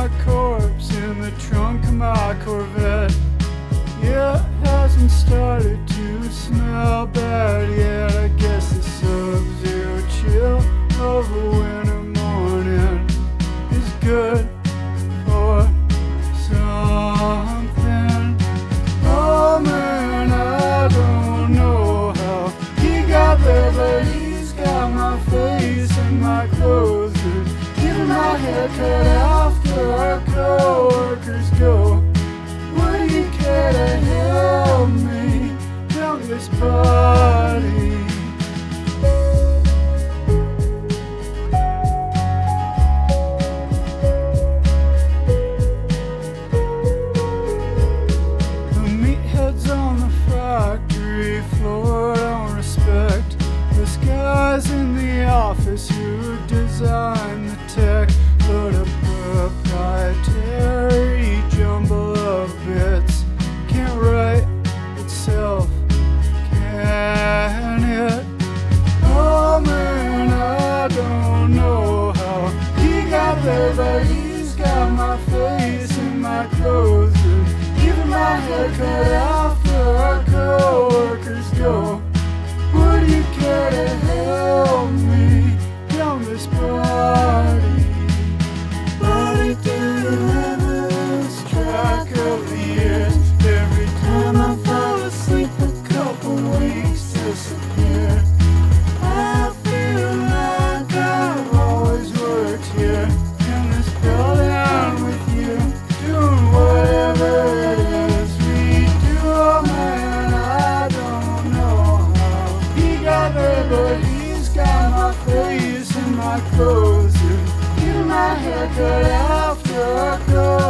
my corpse in the trunk of my Corvette. Yeah, it hasn't started to smell bad yet. I guess the sub-zero chill of a winter morning is good for something. Oh man, I don't know how he got there, but he's got my face and my clothes. Even my haircut after our co-workers go. Would you care to help me down this party? The meatheads on the factory floor don't respect those guys in the office who design the tech. But a proprietary jumble of bits can't write itself, can it? Oh man, I don't know how he got there, but he's got my face and my clothes, and even my haircut after our co-workers go. Would you care to help me down this party? Do you ever lose track of the years? Every time I fall asleep, a couple weeks disappear. I feel like I've always worked here in this building with you, doing whatever it is we do. Oh man, I don't know how he got there, but he's got my face and my clothes, and even my haircut after I go.